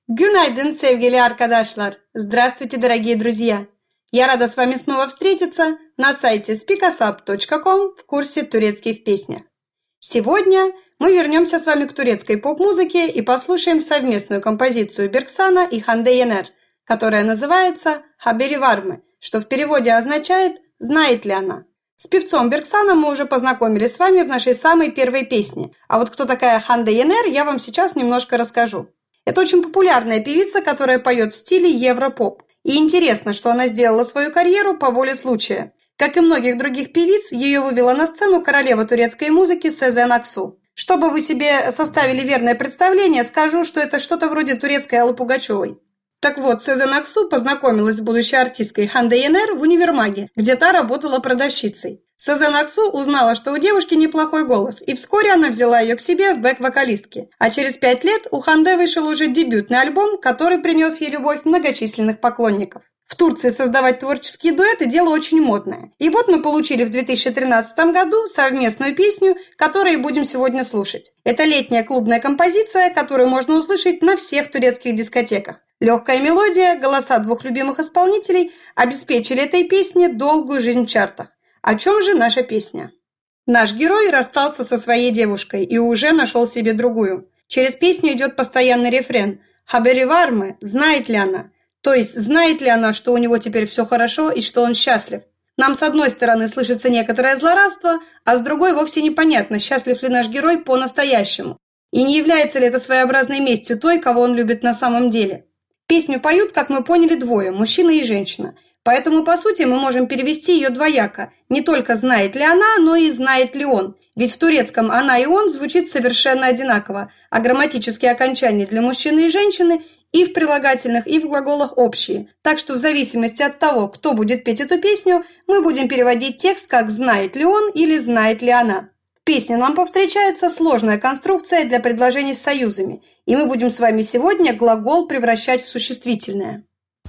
Günaydın sevgili arkadaşlar. Здравствуйте, дорогие друзья. Я рада с вами снова встретиться на сайте speakersup.com в курсе «Турецкий в песнях». Сегодня мы вернемся с вами к турецкой поп-музыке и послушаем совместную композицию Берксана и Hande Yener, которая называется «Haberi var mı?», что в переводе означает «Знает ли она?». С певцом Берксаном мы уже познакомились с вами в нашей самой первой песне, а вот кто такая Hande Yener, я вам сейчас немножко расскажу. Это очень популярная певица, которая поет в стиле европоп. И интересно, что она сделала свою карьеру по воле случая. Как и многих других певиц, ее вывела на сцену королева турецкой музыки Sezen Aksu. Чтобы вы себе составили верное представление, скажу, что это что-то вроде турецкой Аллы Пугачевой. Так вот, Sezen Aksu познакомилась с будущей артисткой Hande Yener в универмаге, где та работала продавщицей. Sezen Aksu узнала, что у девушки неплохой голос, и вскоре она взяла ее к себе в бэк-вокалистки. А через 5 лет у Ханде вышел уже дебютный альбом, который принес ей любовь многочисленных поклонников. В Турции создавать творческие дуэты – дело очень модное. И вот мы получили в 2013 году совместную песню, которую будем сегодня слушать. Это летняя клубная композиция, которую можно услышать на всех турецких дискотеках. Легкая мелодия, голоса двух любимых исполнителей обеспечили этой песне долгую жизнь в чартах. О чем же наша песня? Наш герой расстался со своей девушкой и уже нашел себе другую. Через песню идет постоянный рефрен «Haberi var mı?», знает ли она? То есть, знает ли она, что у него теперь все хорошо и что он счастлив? Нам с одной стороны слышится некоторое злорадство, а с другой вовсе непонятно, счастлив ли наш герой по-настоящему. И не является ли это своеобразной местью той, кого он любит на самом деле? Песню поют, как мы поняли, двое – мужчина и женщина. Поэтому, по сути, мы можем перевести ее двояко. Не только знает ли она, но и знает ли он. Ведь в турецком «она» и «он» звучит совершенно одинаково, а грамматические окончания для мужчины и женщины и в прилагательных, и в глаголах общие. Так что в зависимости от того, кто будет петь эту песню, мы будем переводить текст как «знает ли он» или «знает ли она». В песне нам повстречается сложная конструкция для предложений с союзами, и мы будем с вами сегодня глагол превращать в существительное.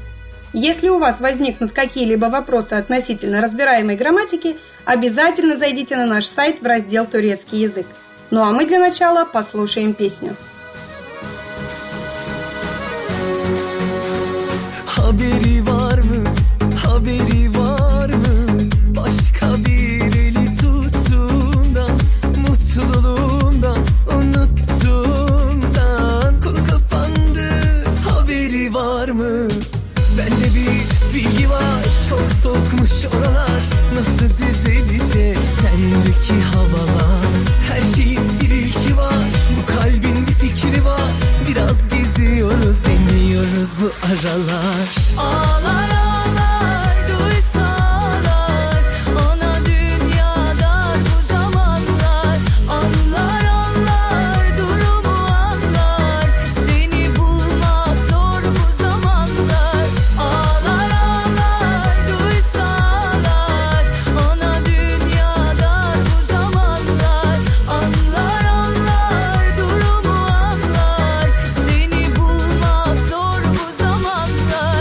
Если у вас возникнут какие-либо вопросы относительно разбираемой грамматики, обязательно зайдите на наш сайт в раздел «Турецкий язык». Ну а мы для начала послушаем песню. Haberi var mı? Haberi var mı? Başka bir eli tuttuğundan, mutluluğundan, unuttuğundan, konu kapandı. Haberi var mı? Bende bir bilgi var, çok soğukmuş oralar. Nasıl düzelecek sendeki havalar? Her şeyin bir ilki var, bu kalbin bir fikri var. Biraz geziyoruz, deniyoruz bu aralar. Ağlar ağlar duysalar, ona dünyada bu zamanlar. Anlar anlar durumu anlar, seni bulmak zor bu zamanlar. Ağlar ağlar duysalar, ona dünyada bu zamanlar. Anlar anlar durumu anlar, seni bulmak zor bu zamanlar.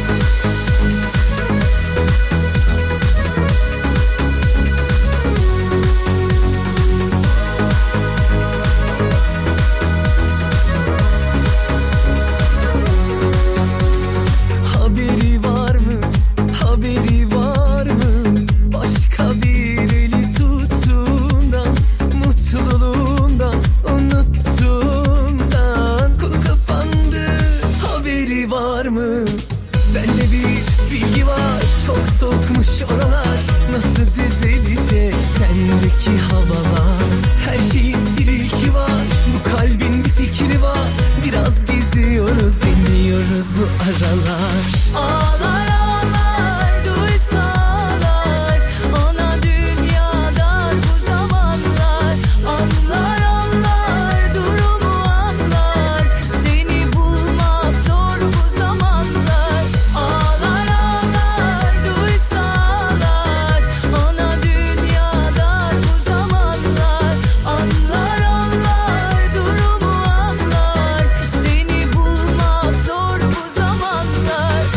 Haberi var mı? Haberi var mı? Başka bir eli tuttuğundan, mutluluğundan, unuttuğundan, konu kapandı. Haberi var mı? Bende bir bilgi var, çok soğukmuş oralar. Nasıl düzelecek sendeki havalar? Her şeyin bir ilki var, bu kalbin bir fikri var. Biraz geziyoruz, deniyoruz bu aralar. Ağlar ağlar duysalar, ona dünyada bu zamanlar. Anlar anlar durumu anlar, seni bulmak zor bu zamanlar. Ağlar ağlar duysalar, ona dünyada bu zamanlar. Anlar anlar durumu anlar, seni bulmak zor bu zamanlar.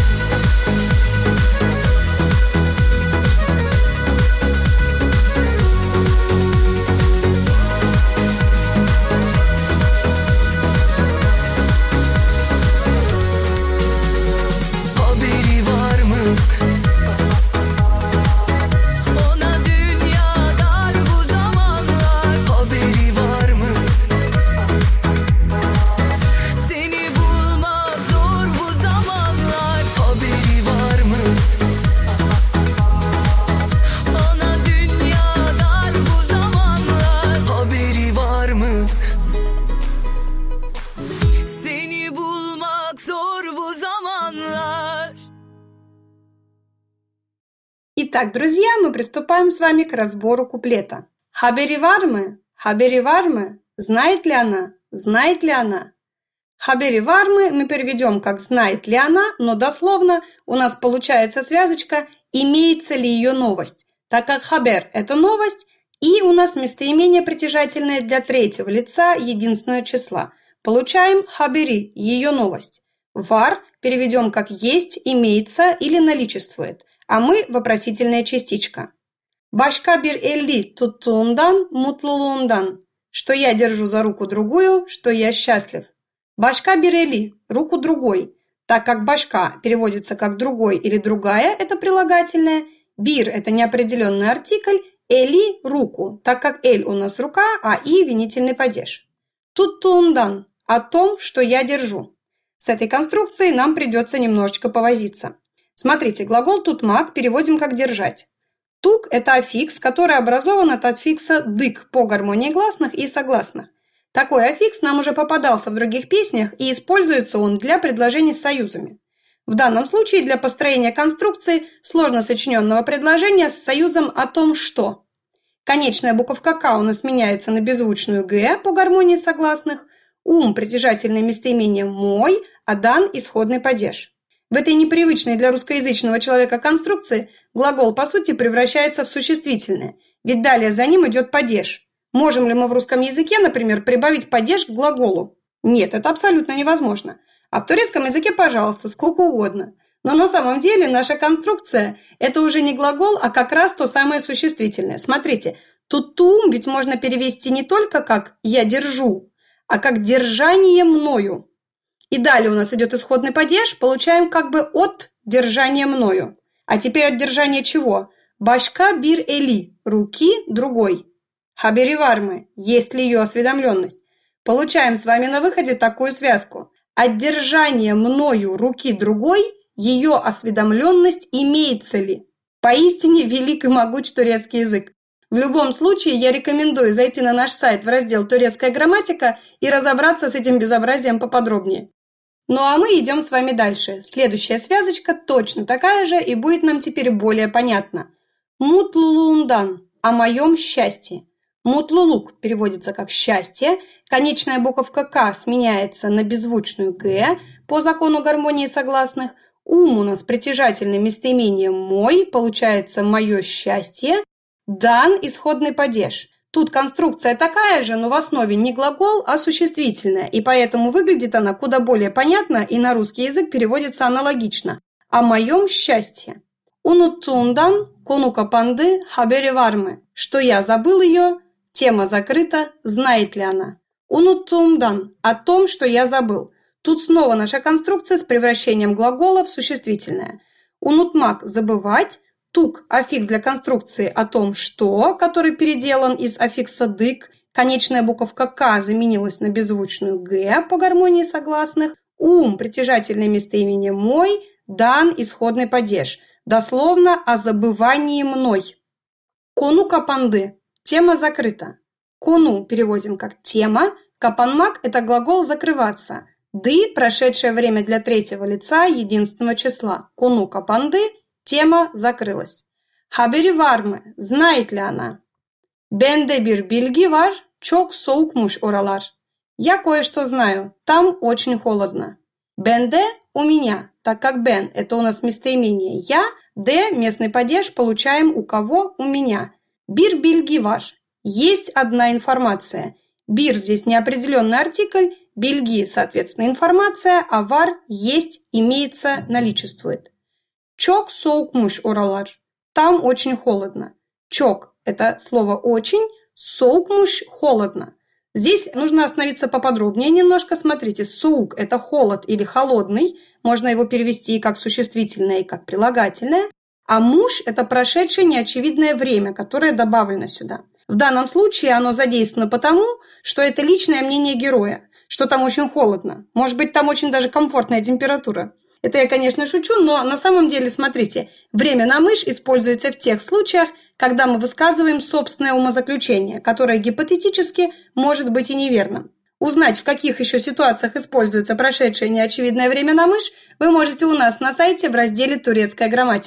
Итак, друзья, мы приступаем с вами к разбору куплета. Haberi var mı? Haberi var mı? Знает ли она? Знает ли она? Haberi var mı мы переведем как «знает ли она», но дословно у нас получается связочка «имеется ли ее новость», так как хабер – это новость, и у нас местоимение притяжательное для третьего лица единственного числа. Получаем haberi – ее новость. Var переведем как «есть», «имеется» или «наличествует», а мы – вопросительная частичка. Başka bir eli tuttuğumdan, mutluluğumdan. Что я держу за руку другую, что я счастлив. Başka bir eli – руку другой. Так как башка переводится как другой или другая – это прилагательное. Bir – это неопределенный артикль. Eli – руку, так как эль у нас рука, а и – винительный падеж. Tuttuğumdan – о том, что я держу. С этой конструкцией нам придется немножечко повозиться. Смотрите, глагол tutmak переводим как «держать». Тук – это аффикс, который образован от аффикса «дык» по гармонии гласных и согласных. Такой аффикс нам уже попадался в других песнях, и используется он для предложений с союзами. В данном случае для построения конструкции сложно сочиненного предложения с союзом о том, что. Конечная буковка «к» у нас меняется на беззвучную «г» по гармонии согласных, притяжательное местоимение «мой», а дан – исходный падеж. В этой непривычной для русскоязычного человека конструкции глагол, по сути, превращается в существительное, ведь далее за ним идет падеж. Можем ли мы в русском языке, например, прибавить падеж к глаголу? Нет, это абсолютно невозможно. А в турецком языке, пожалуйста, сколько угодно. Но на самом деле наша конструкция – это уже не глагол, а как раз то самое существительное. Смотрите, «тутум» ведь можно перевести не только как «я держу», а как «держание мною». И далее у нас идет исходный падеж, получаем как бы от держания мною. А теперь от держания чего? Başka bir eli – руки другой. Haberi var mı? Есть ли ее осведомленность? Получаем с вами на выходе такую связку. От держания мною руки другой ее осведомленность имеется ли? Поистине велик и могуч турецкий язык. В любом случае я рекомендую зайти на наш сайт в раздел «Турецкая грамматика» и разобраться с этим безобразием поподробнее. Ну а мы идем с вами дальше. Следующая связочка точно такая же и будет нам теперь более понятна. Mutluluğumdan – о моем счастье. Mutluluk переводится как «счастье». Конечная буковка «к» сменяется на беззвучную «г» по закону гармонии согласных. У нас притяжательное местоимение «мой», получается «мое счастье». Дан – исходный падеж. Тут конструкция такая же, но в основе не глагол, а существительное, и поэтому выглядит она куда более понятно и на русский язык переводится аналогично. О моем счастье. Unuttuğumdan konu kapandı, haberi var mı? Что я забыл ее, тема закрыта, знает ли она? Unuttuğumdan – о том, что я забыл. Тут снова наша конструкция с превращением глагола в существительное. Unutmak – забывать. Тук – аффикс для конструкции о том, что, который переделан из аффикса «дык». Конечная буковка «к» заменилась на беззвучную «г» по гармонии согласных. Притяжательное местоимение «мой», дан – исходный падеж. Дословно о забывании мной. Кону капанды – тема закрыта. Кону переводим как «тема». Капанмак – это глагол «закрываться». Ды – прошедшее время для третьего лица единственного числа. Кону капанды – тема закрылась. Haberi var mı? Знает ли она? Bende bir bilgi var, çok soğukmuş oralar. Я кое-что знаю, там очень холодно. Bende – у меня, так как ben – это у нас местоимение я, de – местный падеж, получаем у кого? У меня. Bir bilgi var. Есть одна информация. Bir здесь неопределенный артикль, bilgi, соответственно, информация, а var – есть, имеется, наличествует. Çok soğukmuş oralar. Там очень холодно. Çok – это слово «очень», soğukmuş – холодно. Здесь нужно остановиться поподробнее немножко. Смотрите, соук – это холод или холодный. Можно его перевести и как существительное, и как прилагательное. А муж – это прошедшее неочевидное время, которое добавлено сюда. В данном случае оно задействовано потому, что это личное мнение героя, что там очень холодно. Может быть, там очень даже комфортная температура. Это я, конечно, шучу, но на самом деле, смотрите, время на мышь используется в тех случаях, когда мы высказываем собственное умозаключение, которое гипотетически может быть и неверным. Узнать, в каких еще ситуациях используется прошедшее неочевидное время на мышь, вы можете у нас на сайте в разделе «Турецкая грамматика».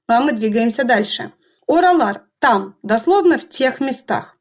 Ну а мы двигаемся дальше. Oralar – там, дословно в тех местах.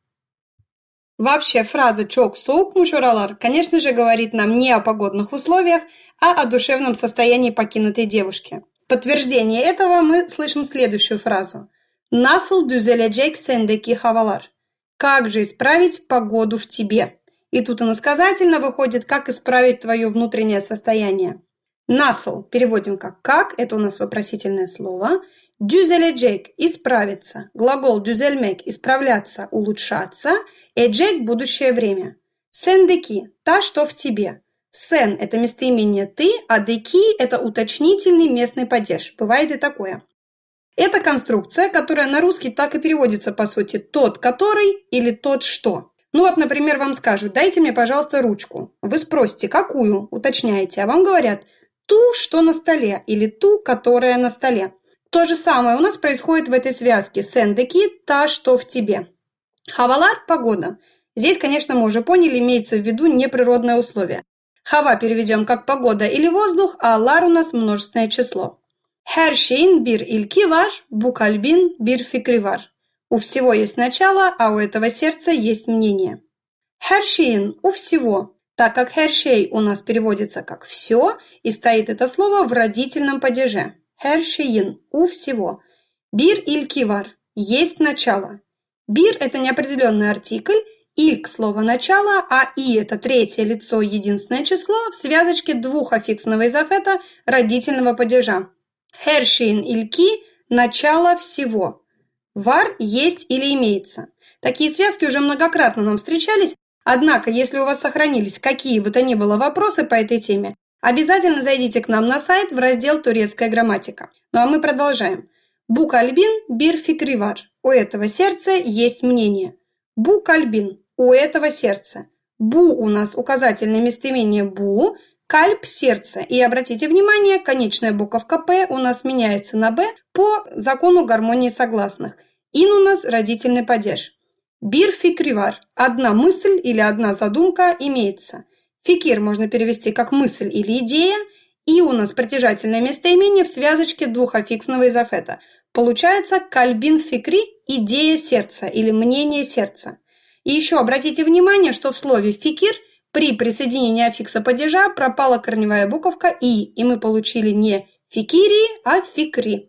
Вообще фраза «çok soğukmuş oralar», конечно же, говорит нам не о погодных условиях, а о душевном состоянии покинутой девушки. В подтверждение этого мы слышим следующую фразу. «Nasıl düzelecek sendeki havalar?» «Как же исправить погоду в тебе?» И тут иносказательно выходит «как исправить твое внутреннее состояние». «Nasıl» переводим как это у нас вопросительное слово. «Düzelecek» – исправиться. Глагол düzelmek – исправляться, улучшаться. Ecek – будущее время. Sendeki – та, что в тебе. Sen – это местоимение «ты», а деки – это уточнительный местный падеж. Бывает и такое. Это конструкция, которая на русский так и переводится по сути «тот, который» или «тот, что». Ну вот, например, вам скажут «дайте мне, пожалуйста, ручку». Вы спросите «какую?» Уточняете, а вам говорят «ту, что на столе» или «ту, которая на столе». То же самое у нас происходит в этой связке «сендеки» – «та, что в тебе». Хавалар – погода. Здесь, конечно, мы уже поняли, имеется в виду неприродное условие. Хава переведем как погода или воздух, а лар у нас множественное число. Her şeyin bir ilki var, bu kalbin bir fikri var. У всего есть начало, а у этого сердца есть мнение. Her şeyin – у всего. Так как her şey у нас переводится как «все», и стоит это слово в родительном падеже. Her şeyin – у всего. Bir ilki var – есть начало. Bir – это неопределенный артикль, Ильк – слово «начало», а и – это третье лицо, единственное число в связочке двух аффиксного изофета родительного падежа. Her şeyin ilki – начало всего. Var – есть или имеется. Такие связки уже многократно нам встречались, однако, если у вас сохранились какие бы то ни было вопросы по этой теме, обязательно зайдите к нам на сайт в раздел «Турецкая грамматика». Ну а мы продолжаем. Bu kalbin bir fikri var. У этого сердца есть мнение. Bu kalbin. У этого сердца. Бу у нас указательное местоимение бу, кальб – сердце. И обратите внимание, конечная буковка «п» у нас меняется на «б» по закону гармонии согласных. Ин у нас родительный падеж. Бир фикри var – одна мысль или одна задумка имеется. Фикир можно перевести как мысль или идея. И у нас притяжательное местоимение в связочке двухаффиксного изофета. Получается кальбин фикри – идея сердца или мнение сердца. И еще обратите внимание, что в слове «фикир» при присоединении аффикса падежа пропала корневая буковка и мы получили не «фикири», а «фикри».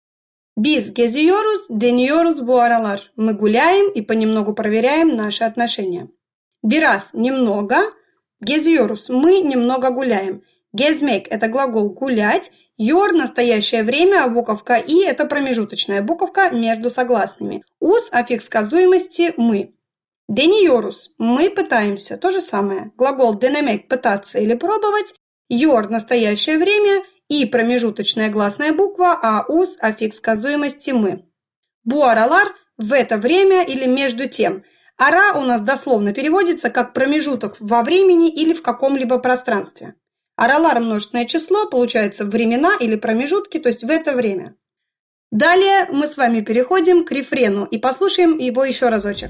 Biz geziyoruz, deniyoruz bu aralar. Мы гуляем и понемногу проверяем наши отношения. Biraz – немного. Geziyoruz – мы немного гуляем. Gezmek – это глагол «гулять». Yor – настоящее время, а буковка «и» – это промежуточная буковка между согласными. Ус – аффикс сказуемости «мы». Deniyoruz – мы пытаемся. То же самое. Глагол denemek – пытаться или пробовать. Yor – настоящее время и промежуточная гласная буква, а ус – аффикс сказуемости «мы». Bu aralar – в это время или между тем. Ара у нас дословно переводится как промежуток во времени или в каком-либо пространстве. Аралар – множественное число, получается времена или промежутки, то есть в это время. Далее мы с вами переходим к рефрену и послушаем его еще разочек.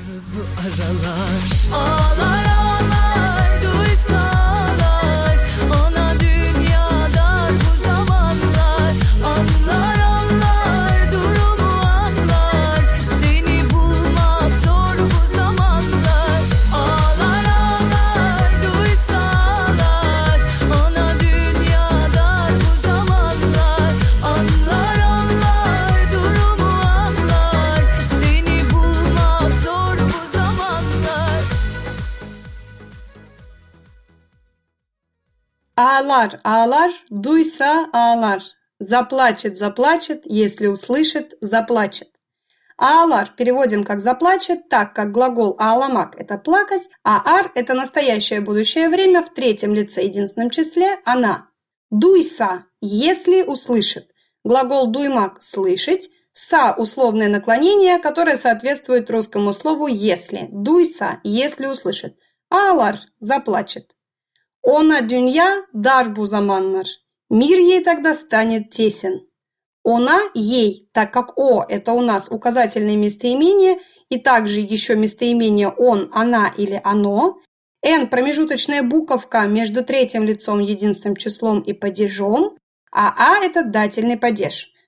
Ağlar, ağlar, duysa ağlar. Заплачет, заплачет, если услышит, заплачет. Ağlar переводим как заплачет, так как глагол ağlamak – это плакать, а ар – это настоящее будущее время в третьем лице единственном числе она. Duysa – если услышит. Глагол duymak – слышать. Са – условное наклонение, которое соответствует русскому слову «если». Duysa – если услышит. Ağlar – заплачет. Ona dünya dar bu zamanlar. Мир ей тогда станет тесен. Она ей, так как «о» – это у нас указательное местоимение, и также еще местоимение «он», «она» или «оно». «Н» – промежуточная буковка между третьим лицом единственным числом и падежом, а «а» – это дательный падеж.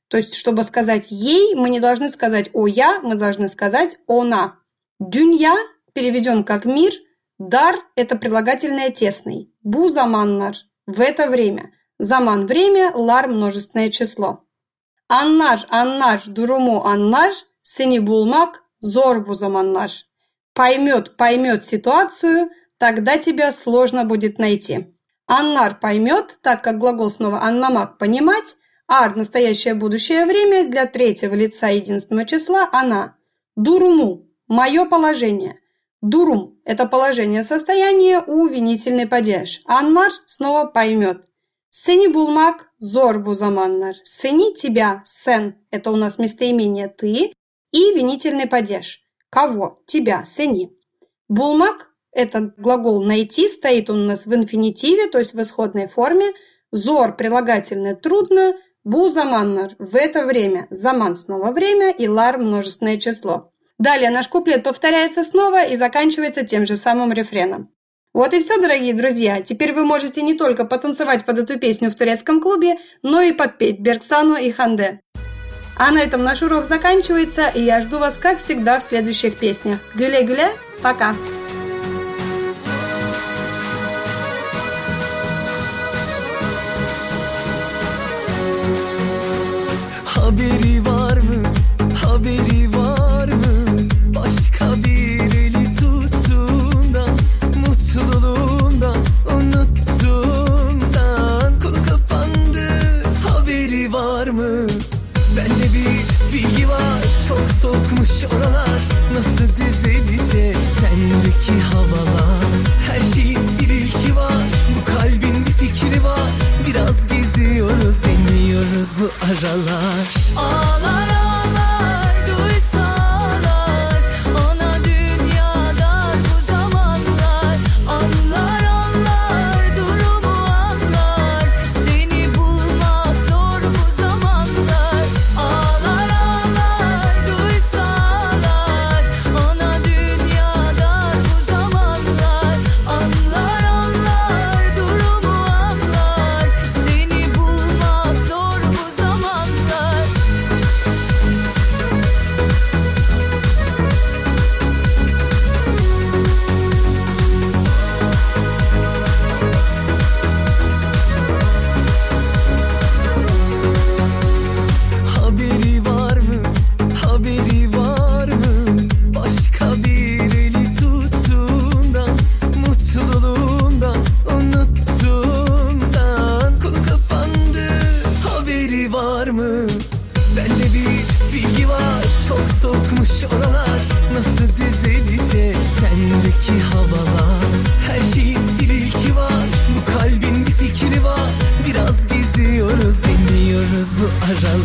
То есть, чтобы сказать ей, мы не должны сказать «о я», мы должны сказать «она». Дюня переведем как «мир», дар – это прилагательное тесный. Бу заманнар – в это время. Заман – время, лар – множественное число. Аннар, аннар, дуруму аннар, сени булмак, зор бу заманнар. Поймет ситуацию, тогда тебя сложно будет найти. Аннар поймет, так как глагол снова аннамак – понимать, ар – настоящее будущее время, для третьего лица единственного числа – она. Дуруму – мое положение. Дурум – это положение состояния у винительный падеж. Аннар снова поймет. Сени булмак, зор бу заманнар. Сени тебя, сен – это у нас местоимение ты и винительный падеж. Кого? Тебя, сени. Булмак – это глагол найти, стоит он у нас в инфинитиве, то есть в исходной форме. Зор – прилагательное трудно. Бу заманнар – в это время. Заман – снова время и лар – множественное число. Далее наш куплет повторяется снова и заканчивается тем же самым рефреном. Вот и все, дорогие друзья. Теперь вы можете не только потанцевать под эту песню в турецком клубе, но и подпеть Берксану и Ханде. А на этом наш урок заканчивается, и я жду вас, как всегда, в следующих песнях. Гюле-гюле, пока! Haberi var mı? Haberi var mı? Başka bir eli tuttuğundan, mutluluğundan, unuttuğundan. Konu kapandı, haberi var mı? Bende bir bilgi var, çok soğukmuş oralar. Nasıl düzelecek sendeki havalar? Her şeyin bir ilki var, bu kalbin bir fikri var. Biraz geziyoruz, deniyoruz bu aralar. Ağlar ağlar duysalar, ona dünyada bu zamanlar. Anlar anlar durumu anlar, seni bulmak zor bu zamanlar. Ağlar ağlar duysalar, ona dünyada bu zamanlar. Anlar anlar durumu anlar, seni bulmak zor bu zamanlar. Haberi var mı? Haberi var mı? Başka bir eli tuttuğundan, mutluluğundan, unuttuğundan. Konu kapandı, haberi var mı? Bende bir bilgi var, çok soğukmuş oralar. Nasıl düzelecek sendeki havalar? Her şeyin bir ilki var, bu kalbin bir fikri var. Biraz geziyoruz, deniyoruz bu aralar.